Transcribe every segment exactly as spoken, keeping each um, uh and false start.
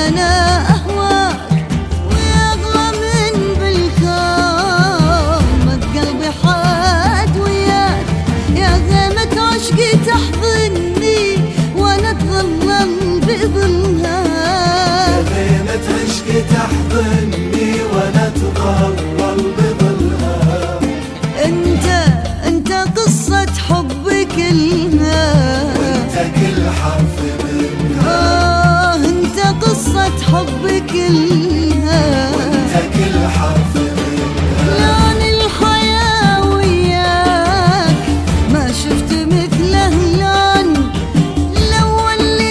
أنا أهواك ويا أغلى من بالكون، ما بقلبي حاد وياك يا غيمة عشقي تحضني وأنا أتظلل بظلها. يا غيمة عشقي تحضني وأنا أتظلل بظلها. أنت أنت قصة حبي كلها وأنت كل حرف منها. آه أنت قصة حبي كلها وأنت كل حرف منها. لون الحياة وياك ما شفت مثله، لون الأول لي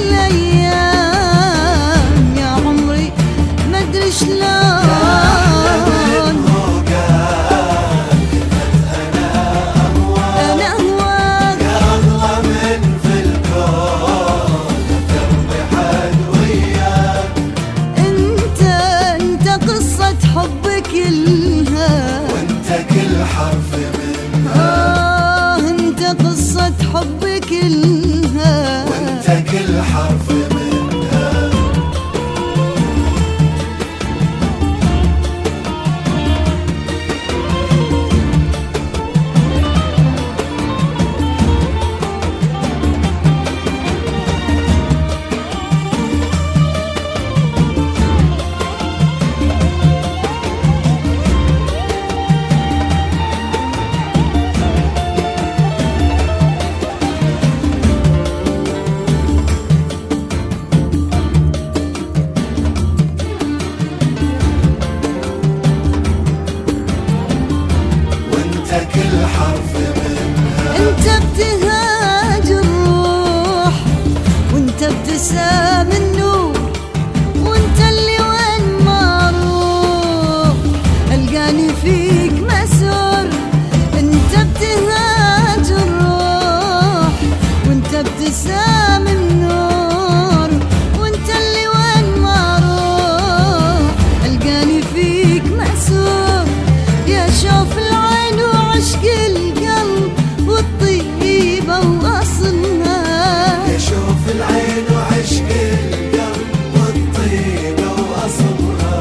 الأيام يا عمري ما أدري شلون. وانت كل حرف منها. آه أنت قصة حبي كلها وانت كل حرف منها. كل حرف منها. انت ابتهاج الروح وانت ابتسام النور، وانت اللي وين ما اروح القاني فيك مسور. انت ابتهاج الروح وانت ابتسام النور، وانت اللي وين ما اروح القاني فيك مسور. يا شوف العين وعشق القلب والطيبة وأصلها. يا شوف العين وعشق القلب والطيبة وأصلها.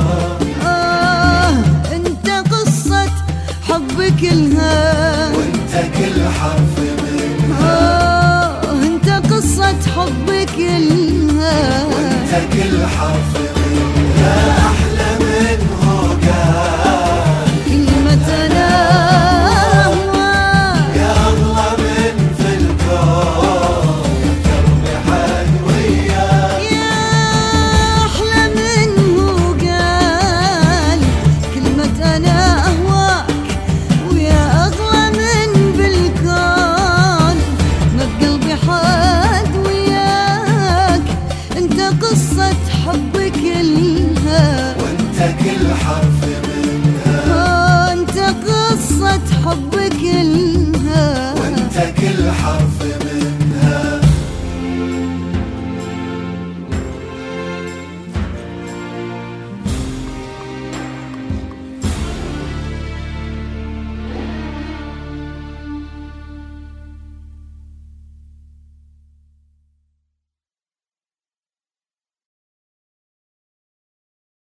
آه أنت قصة حبي كلها. وأنت كل حرف منها. آه أنت قصة حبي كلها. وأنت كل حرف منها. أحلى منه قال كلمة أنا قصة حبك كلها. وانت كل حرف